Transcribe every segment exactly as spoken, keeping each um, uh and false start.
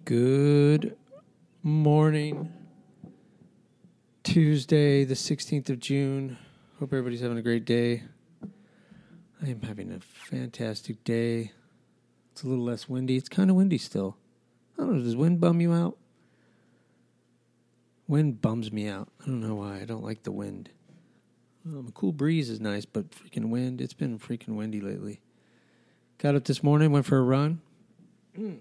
Good morning, Tuesday, the sixteenth of June. Hope everybody's having a great day. I am having a fantastic day. It's a little less windy. It's kind of windy still. I don't know, does wind bum you out? Wind bums me out. I don't know why. I don't like the wind. Um, a cool breeze is nice, but freaking wind, it's been freaking windy lately. Got up this morning, went for a run. Mm.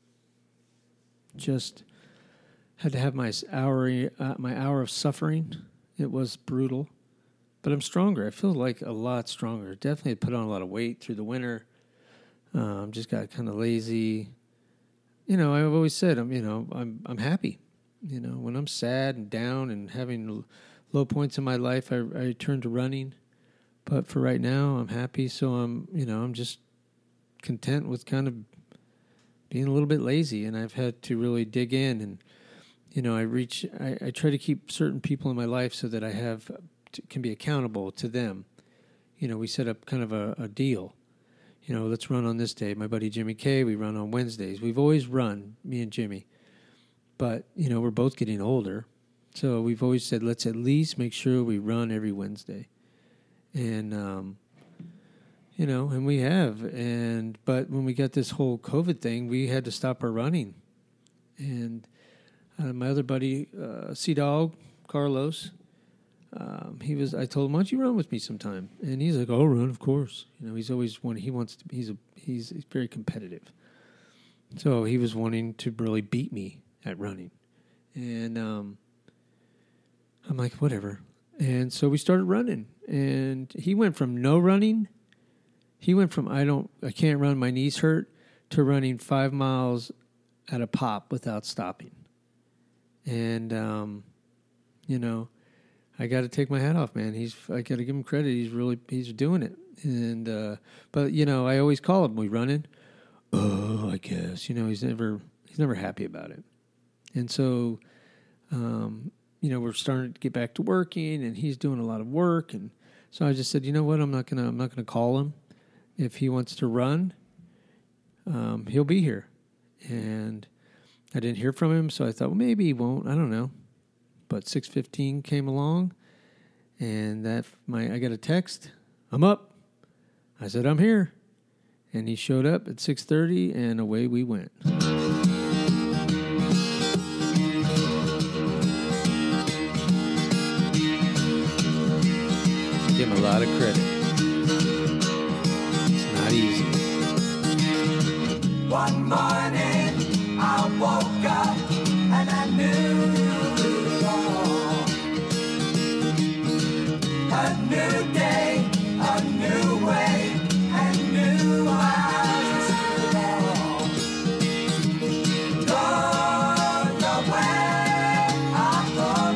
Just had to have my hour, uh, my hour of suffering. It was brutal, but I'm stronger. I feel like a lot stronger. Definitely put on a lot of weight through the winter. Um, just got kind of lazy. You know, I've always said, I'm, you know, I'm, I'm happy. You know, when I'm sad and down and having low points in my life, I, I turn to running. But for right now, I'm happy. So I'm, you know, I'm just content with kind of being a little bit lazy, and I've had to really dig in, and you know, I reach, I, I try to keep certain people in my life so that I have to, can be accountable to them. You know, we set up kind of a, a deal. You know, let's run on this day. My buddy Jimmy K, we run on Wednesdays. We've always run, me and Jimmy, but you know, we're both getting older, so we've always said let's at least make sure we run every Wednesday, and um, You know, and we have, and but when we got this whole COVID thing, we had to stop our running. And uh, my other buddy, uh, Sea Dog, Carlos, um, he was. I told him, "Why don't you run with me sometime?" And he's like, "I'll run, of course." You know, he's always one. He wants to. He's a. He's, he's very competitive. So he was wanting to really beat me at running, and um, I'm like, whatever. And so we started running, and he went from no running. He went from I don't I can't run, my knees hurt, to running five miles at a pop without stopping. And um, you know, I got to take my hat off, man. He's I got to give him credit. He's really he's doing it. And uh, but you know, I always call him, we running. Oh, I guess you know he's never he's never happy about it. And so, um, you know, we're starting to get back to working, and he's doing a lot of work. And so I just said, you know what, I'm not gonna I'm not gonna call him. If he wants to run, um, he'll be here. And I didn't hear from him, so I thought, well, maybe he won't. I don't know. But six fifteen came along, and that my I got a text. I'm up. I said, I'm here. And he showed up at six thirty, and away we went. Give him a lot of credit. Easy. One morning I woke up and I knew it all. A new day, a new way, and new eyes to all. Gone the way I thought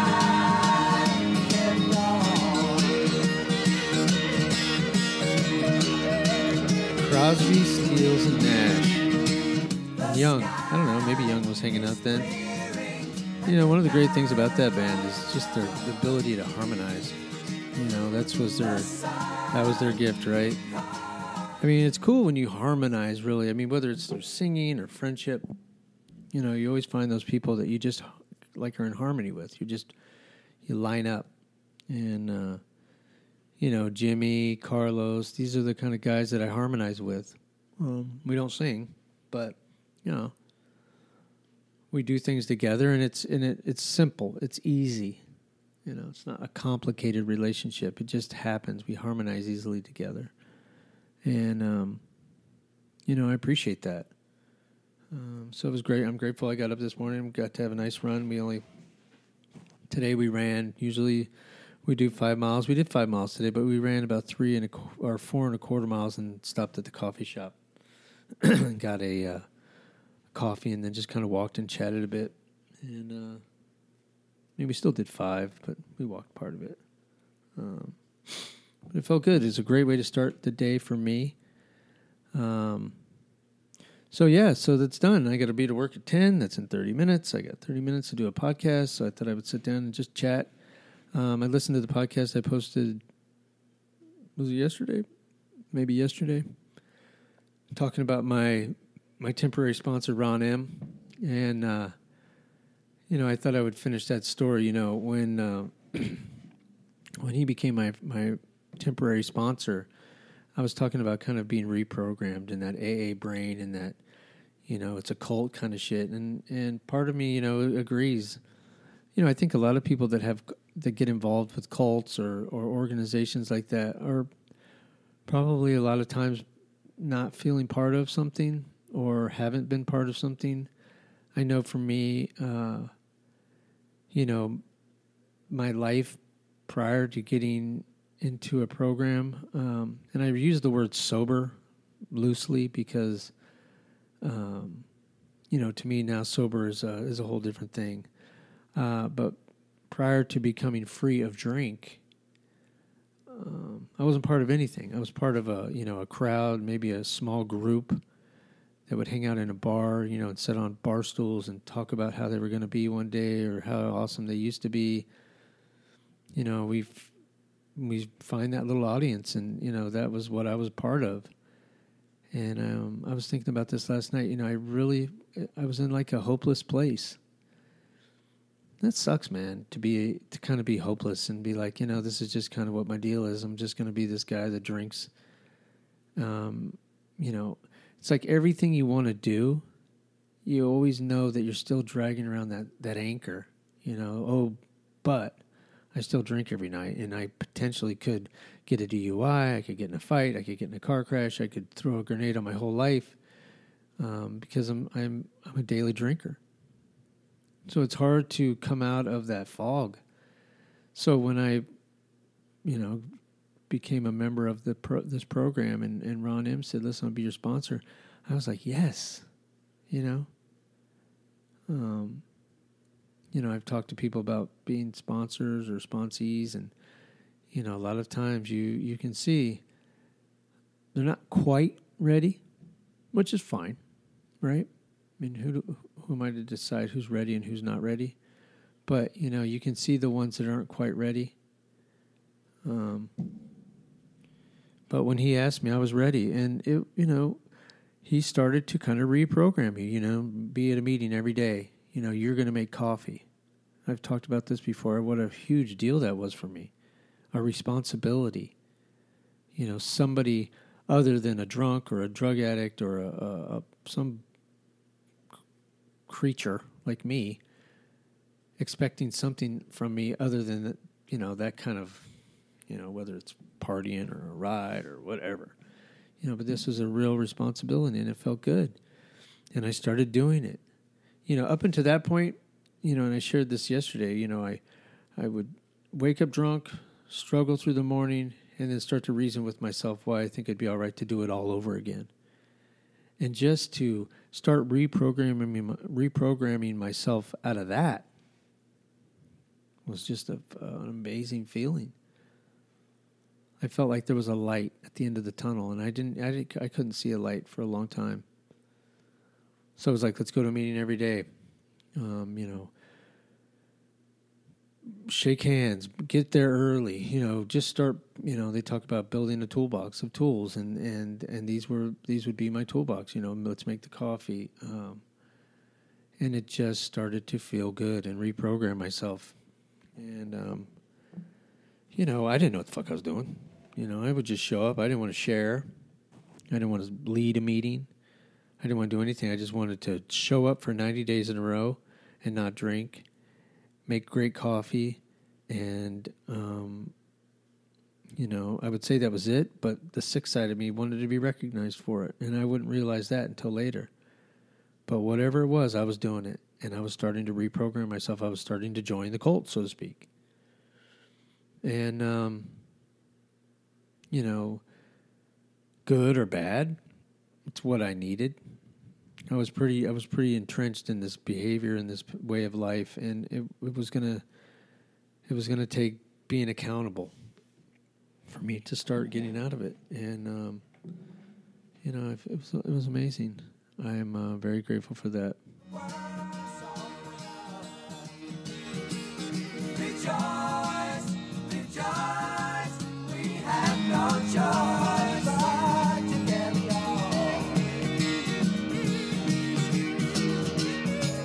mine. Crosby, Stills, and Nash. And Young. I don't know. Maybe Young was hanging out then. You know, one of the great things about that band is just their the ability to harmonize. You know, that's was their that was their gift, right? I mean, it's cool when you harmonize, really. I mean, whether it's through singing or friendship, you know, you always find those people that you just like are in harmony with. You just you line up, and. uh You know, Jimmy, Carlos, these are the kind of guys that I harmonize with. Um, we don't sing, but, you know, we do things together, and it's and it, it's simple. It's easy. You know, it's not a complicated relationship. It just happens. We harmonize easily together. And, um, you know, I appreciate that. Um, so it was great. I'm grateful I got up this morning, got to have a nice run. We only, today we ran, usually... We do five miles. We did five miles today, but we ran about three and a or four and a quarter miles and stopped at the coffee shop. Got a uh, coffee and then just kind of walked and chatted a bit. And uh, I mean, we still did five, but we walked part of it. Um, but it felt good. It's a great way to start the day for me. Um, so yeah, so that's done. I got to be to work at ten. That's in thirty minutes. I got thirty minutes to do a podcast. So I thought I would sit down and just chat. Um, I listened to the podcast I posted, was it yesterday? Maybe yesterday. Talking about my my temporary sponsor, Ron M. And, uh, you know, I thought I would finish that story. You know, when uh, when he became my my temporary sponsor, I was talking about kind of being reprogrammed in that A A brain and that, you know, it's a cult kind of shit. And, and part of me, you know, agrees. You know, I think a lot of people that have that get involved with cults or, or organizations like that are probably a lot of times not feeling part of something or haven't been part of something. I know for me, uh, you know, my life prior to getting into a program, um, and I use the word sober loosely because, um, you know, to me now sober is a, is a whole different thing. Uh, but prior to becoming free of drink, um, I wasn't part of anything. I was part of a, you know, a crowd, maybe a small group that would hang out in a bar, you know, and sit on bar stools and talk about how they were going to be one day or how awesome they used to be. You know, we we find that little audience, and, you know, that was what I was part of. And um, I was thinking about this last night. You know, I really, I was in like a hopeless place. That sucks, man, to be, to kind of be hopeless and be like, you know, this is just kind of what my deal is. I'm just going to be this guy that drinks. Um, you know, it's like everything you want to do, you always know that you're still dragging around that, that anchor, you know, oh, but I still drink every night, and I potentially could get a D U I, I could get in a fight, I could get in a car crash, I could throw a grenade on my whole life, um, because I'm I'm I'm a daily drinker. So it's hard to come out of that fog. So when I, you know, became a member of the pro, this program, and, and Ron M said, "Listen, I'll be your sponsor," I was like, "Yes," you know. Um, you know, I've talked to people about being sponsors or sponsees, and, you know, a lot of times you, you can see they're not quite ready, which is fine, right? I mean, who do, who am I to decide who's ready and who's not ready? But, you know, you can see the ones that aren't quite ready. Um, but when he asked me, I was ready. And, it, you know, he started to kind of reprogram me, you know, be at a meeting every day. You know, you're going to make coffee. I've talked about this before, what a huge deal that was for me. A responsibility. You know, somebody other than a drunk or a drug addict or a, a, a some creature like me expecting something from me other than, that, you know, that kind of, you know, whether it's partying or a ride or whatever. You know, but this was a real responsibility, and it felt good. And I started doing it. You know, up until that point, you know, and I shared this yesterday, you know, I I would wake up drunk, struggle through the morning, and then start to reason with myself why I think it'd be all right to do it all over again. And just to start reprogramming reprogramming myself out of that was just a, uh, an amazing feeling. I felt like there was a light at the end of the tunnel, and I didn't, I didn't, I couldn't see a light for a long time. So I was like, let's go to a meeting every day. Um, you know, shake hands, get there early, you know, just start, you know, they talk about building a toolbox of tools, and, and, and these were, these would be my toolbox, you know, let's make the coffee. Um, and it just started to feel good and reprogram myself. And, um, you know, I didn't know what the fuck I was doing. You know, I would just show up. I didn't want to share. I didn't want to lead a meeting. I didn't want to do anything. I just wanted to show up for ninety days in a row and not drink, make great coffee, and, um, you know, I would say that was it, but the sick side of me wanted to be recognized for it, and I wouldn't realize that until later. But whatever it was, I was doing it, and I was starting to reprogram myself. I was starting to join the cult, so to speak. And, um, you know, good or bad, it's what I needed. I was pretty, I was pretty entrenched in this behavior and this way of life, and it, it was gonna, it was gonna take being accountable for me to start getting out of it. And, um, you know, it was, it was amazing. I am uh, very grateful for that. Rejoice, rejoice, we have no choice but to carry on.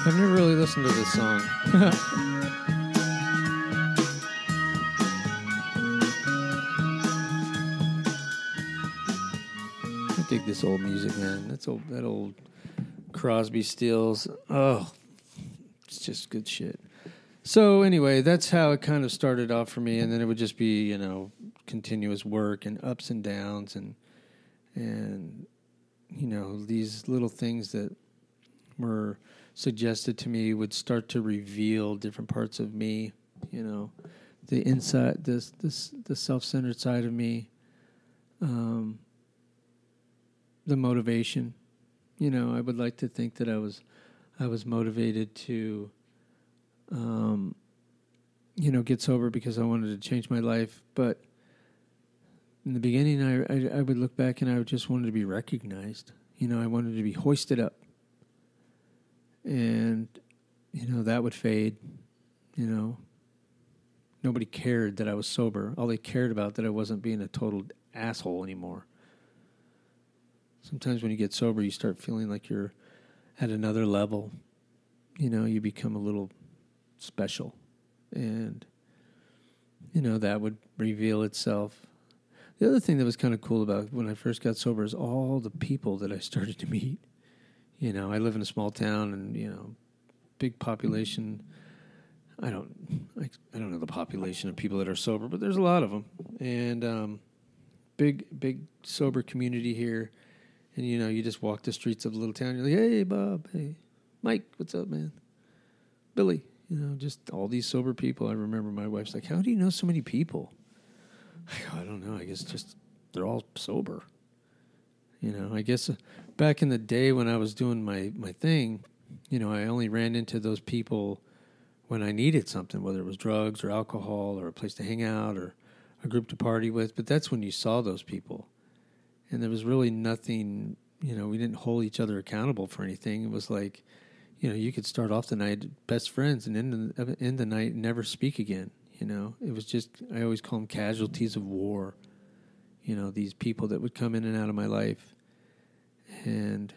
I've never really listened to this song. I dig this old music, man. That's old. That old Crosby, Stills. Oh, it's just good shit. So anyway, that's how it kind of started off for me, and then it would just be, you know, continuous work and ups and downs, and and you know, these little things that were suggested to me would start to reveal different parts of me, you know, the inside, this this the self-centered side of me, um, the motivation. You know, I would like to think that I was I was motivated to um, you know, get sober because I wanted to change my life, but in the beginning, I, I I would look back and I would just wanted to be recognized. You know, I wanted to be hoisted up. And, you know, that would fade. You know, nobody cared that I was sober. All they cared about that I wasn't being a total asshole anymore. Sometimes when you get sober, you start feeling like you're at another level. You know, you become a little special. And, you know, that would reveal itself. The other thing that was kind of cool about when I first got sober is all the people that I started to meet. You know, I live in a small town and, you know, big population. I don't I, I don't know the population of people that are sober, but there's a lot of them. And um, big, big sober community here. And, you know, you just walk the streets of the little town. You're like, hey, Bob. Hey, Mike, what's up, man? Billy. You know, just all these sober people. I remember my wife's like, how do you know so many people? I go, I don't know. I guess just they're all sober. You know, I guess uh, back in the day when I was doing my, my thing, you know, I only ran into those people when I needed something, whether it was drugs or alcohol or a place to hang out or a group to party with. But that's when you saw those people. And there was really nothing, you know, we didn't hold each other accountable for anything. It was like, you know, you could start off the night best friends and end the, end the night and never speak again. You know, it was just, I always call them casualties of war. You know, these people that would come in and out of my life. And,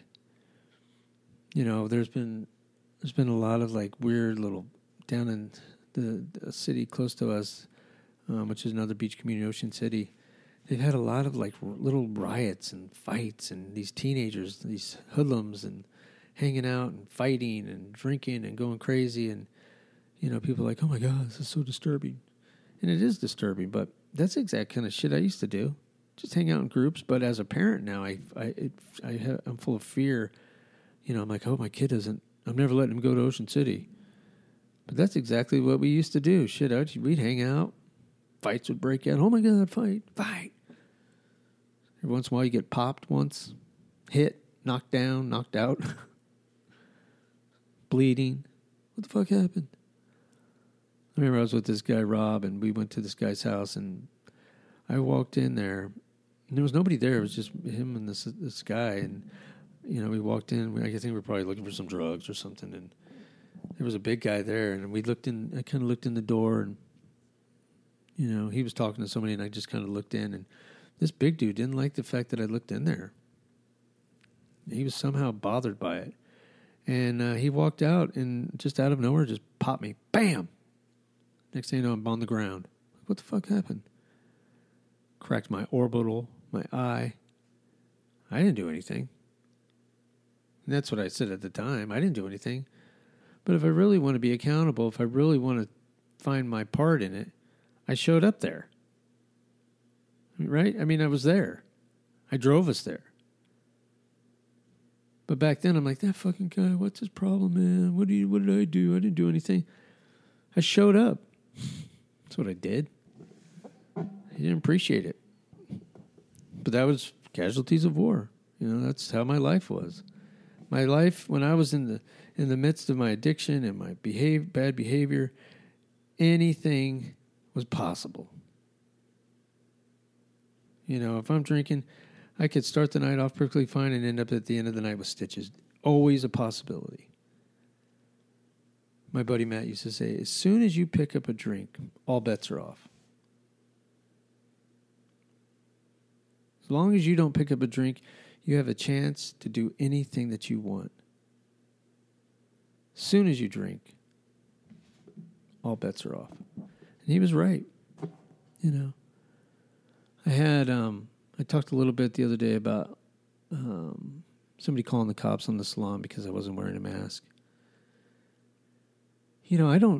you know, there's been, there's been a lot of like weird little, down in the, the city close to us, um, which is another beach community, Ocean City. They've had a lot of like r- little riots and fights and these teenagers, these hoodlums and hanging out and fighting and drinking and going crazy. And, you know, people are like, oh my God, this is so disturbing. And it is disturbing, but that's the exact kind of shit I used to do. Just hang out in groups. But as a parent now, I, I, it, I have, I'm full of fear. You know, I'm like, oh, my kid doesn't, I'm never letting him go to Ocean City. But that's exactly what we used to do. Shit, I'd, we'd hang out. Fights would break out. Oh my God, fight, fight. Every once in a while you get popped once, hit, knocked down, knocked out, bleeding. What the fuck happened? I remember I was with this guy, Rob, and we went to this guy's house, and I walked in there, and there was nobody there. It was just him and this this guy, and, you know, we walked in. I think we were probably looking for some drugs or something, and there was a big guy there, and we looked in. I kind of looked in the door, and, you know, he was talking to somebody, and I just kind of looked in, and this big dude didn't like the fact that I looked in there. He was somehow bothered by it. And uh, he walked out and just out of nowhere just popped me. Bam! Next thing you know, I'm on the ground. What the fuck happened? Cracked my orbital, my eye. I didn't do anything. And that's what I said at the time. I didn't do anything. But if I really want to be accountable, if I really want to find my part in it, I showed up there. Right? I mean, I was there. I drove us there. But back then, I'm like, that fucking guy, what's his problem, man? What, do you, what did I do? I didn't do anything. I showed up. That's what I did. He didn't appreciate it. But that was casualties of war. You know, that's how my life was. My life, when I was in the in the midst of my addiction and my behave, bad behavior, anything was possible. You know, if I'm drinking, I could start the night off perfectly fine and end up at the end of the night with stitches. Always a possibility. My buddy Matt used to say, as soon as you pick up a drink, all bets are off. As long as you don't pick up a drink, you have a chance to do anything that you want. soon as you drink, all bets are off. And he was right. You know, I had, um, I talked a little bit the other day about um, somebody calling the cops on the salon because I wasn't wearing a mask. You know, I don't,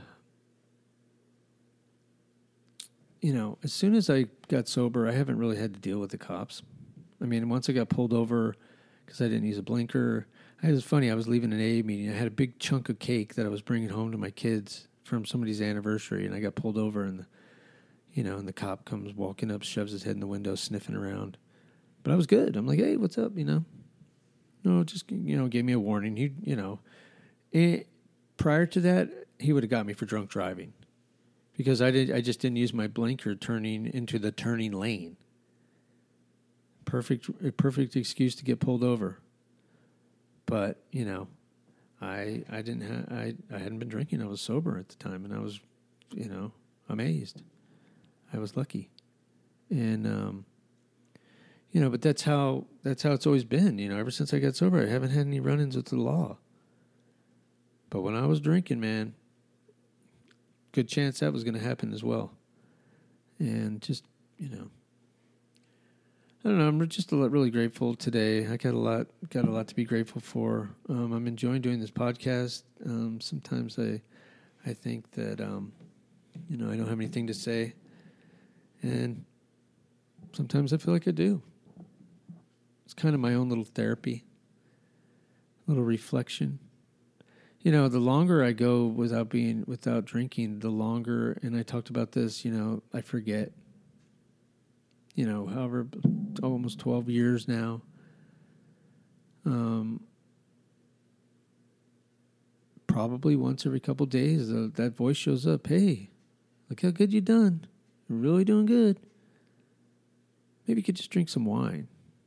you know, as soon as I got sober, I haven't really had to deal with the cops. I mean, once I got pulled over because I didn't use a blinker, it was funny. I was leaving an A A meeting. I had a big chunk of cake that I was bringing home to my kids from somebody's anniversary, and I got pulled over, and the, you know, and the cop comes walking up, shoves his head in the window, sniffing around. But I was good. I'm like, hey, what's up? You know, no, just you know, gave me a warning. He, you know, it, prior to that, he would have got me for drunk driving because I did. I just didn't use my blinker turning into the turning lane. Perfect, a perfect excuse to get pulled over. But you know, I I didn't ha- I I hadn't been drinking. I was sober at the time, and I was, you know, amazed. I was lucky, and um, you know, but that's how that's how it's always been. You know, ever since I got sober, I haven't had any run-ins with the law. But when I was drinking, man, good chance that was going to happen as well. And just, you know, I don't know. I'm just a lot, really grateful today. I got a lot, got a lot to be grateful for. Um, I'm enjoying doing this podcast. Um, sometimes I, I think that, um, you know, I don't have anything to say, and sometimes I feel like I do. It's kind of my own little therapy, little reflection. You know, the longer I go without being, without drinking, the longer, and I talked about this, you know, I forget. You know, however, almost twelve years now. Um, probably once every couple of days, uh, that voice shows up. Hey, look how good you done. You're really doing good. Maybe you could just drink some wine.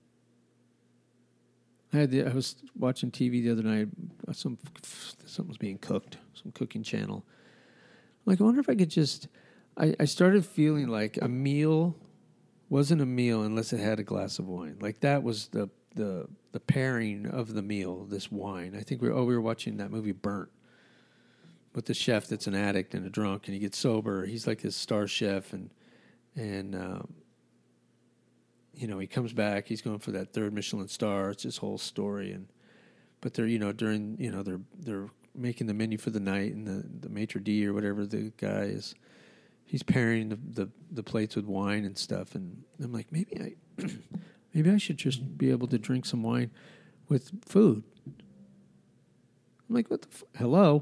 I had the, I was watching T V the other night. Some something was being cooked, some cooking channel. I'm like, I wonder if I could just. I, I started feeling like a meal wasn't a meal unless it had a glass of wine. Like that was the the the pairing of the meal. This wine. I think we were, oh we were watching that movie Burnt with the chef that's an addict and a drunk, and he gets sober. He's like this star chef, and and. Um, You know, he comes back. He's going for that third Michelin star. It's his whole story, and but they're you know during you know they're they're making the menu for the night, and the, the maitre d' or whatever the guy is, he's pairing the, the, the plates with wine and stuff. And I'm like, maybe I maybe I should just be able to drink some wine with food. I'm like, what the f- hello?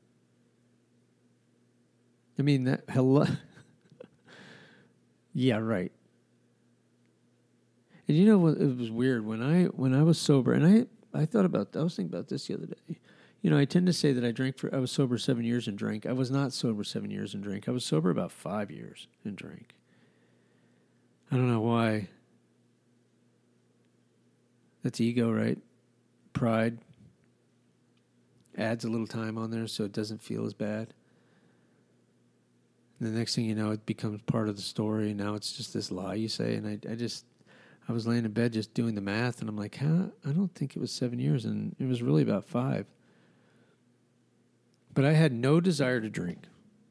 I mean that hello. Yeah, right. And you know what? It was weird when I when I was sober, and I, I thought about I was thinking about this the other day. You know, I tend to say that I drank for I was sober seven years and drank. I was not sober seven years and drank. I was sober about five years and drank. I don't know why. That's ego, right? Pride adds a little time on there so it doesn't feel as bad. And the next thing you know, it becomes part of the story, and now it's just this lie you say. And I, I just. I was laying in bed just doing the math, and I'm like, huh? I don't think it was seven years, and it was really about five. But I had no desire to drink.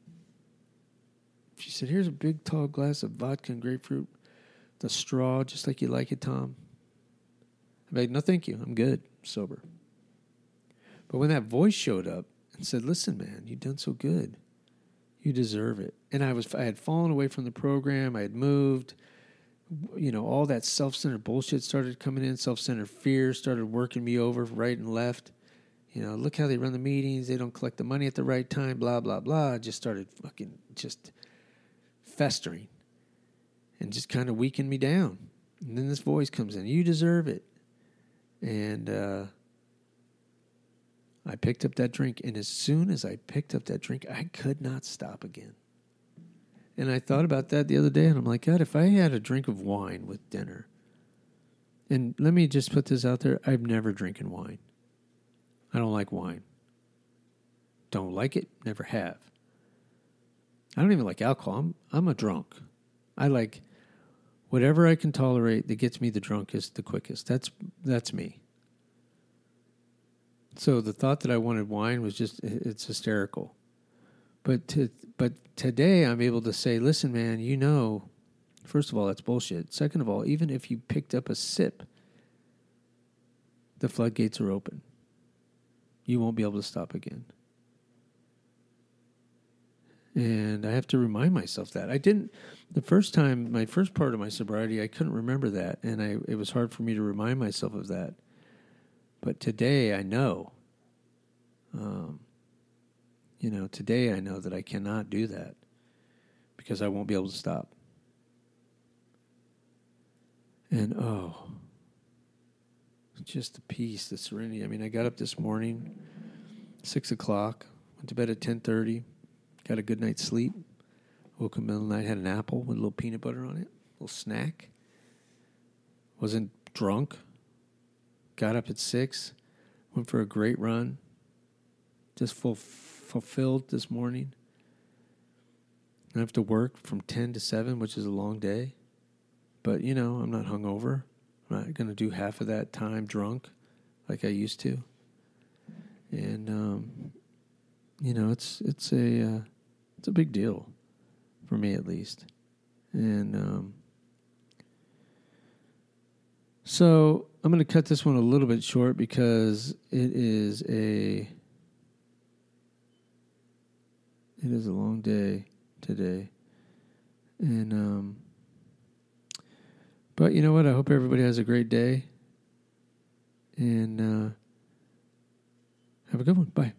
She said, here's a big, tall glass of vodka and grapefruit, the straw, just like you like it, Tom. I'm like, no, thank you. I'm good, sober. But when that voice showed up and said, listen, man, you've done so good. You deserve it. And I was, I had fallen away from the program. I had moved. You know, all that self-centered bullshit started coming in. Self-centered fear started working me over right and left. You know, look how they run the meetings. They don't collect the money at the right time, blah, blah, blah. It just started fucking just festering and just kind of weakened me down. And then this voice comes in. You deserve it. And uh, I picked up that drink. And as soon as I picked up that drink, I could not stop again. And I thought about that the other day, and I'm like, God, if I had a drink of wine with dinner, and let me just put this out there, I've never drinking wine. I don't like wine. Don't like it, never have. I don't even like alcohol. I'm, I'm a drunk. I like whatever I can tolerate that gets me the drunkest, the quickest. That's that's me. So the thought that I wanted wine was just, it's hysterical. But to, but today I'm able to say, listen, man, you know, first of all, that's bullshit. Second of all, even if you picked up a sip, the floodgates are open. You won't be able to stop again. And I have to remind myself that. I didn't, the first time, my first part of my sobriety, I couldn't remember that. And I it was hard for me to remind myself of that. But today I know, um, you know, today I know that I cannot do that because I won't be able to stop. And oh, just the peace, the serenity. I mean, I got up this morning, six o'clock, went to bed at ten thirty, got a good night's sleep, woke up in the middle of the night, had an apple with a little peanut butter on it, a little snack, wasn't drunk. Got up at six, went for a great run, just full, fulfilled this morning. I have to work from ten to seven, which is a long day. But, you know, I'm not hungover. I'm not going to do half of that time drunk like I used to. And, um, you know, it's it's a uh, it's a big deal for me at least. And um, so I'm going to cut this one a little bit short because it is a it is a long day today. And um, but you know what? I hope everybody has a great day. And uh, have a good one. Bye.